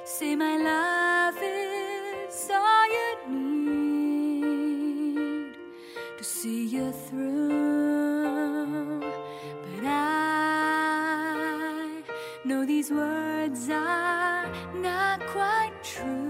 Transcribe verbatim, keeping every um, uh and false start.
Say my love is all you need to see you through. But I know these words are not quite true.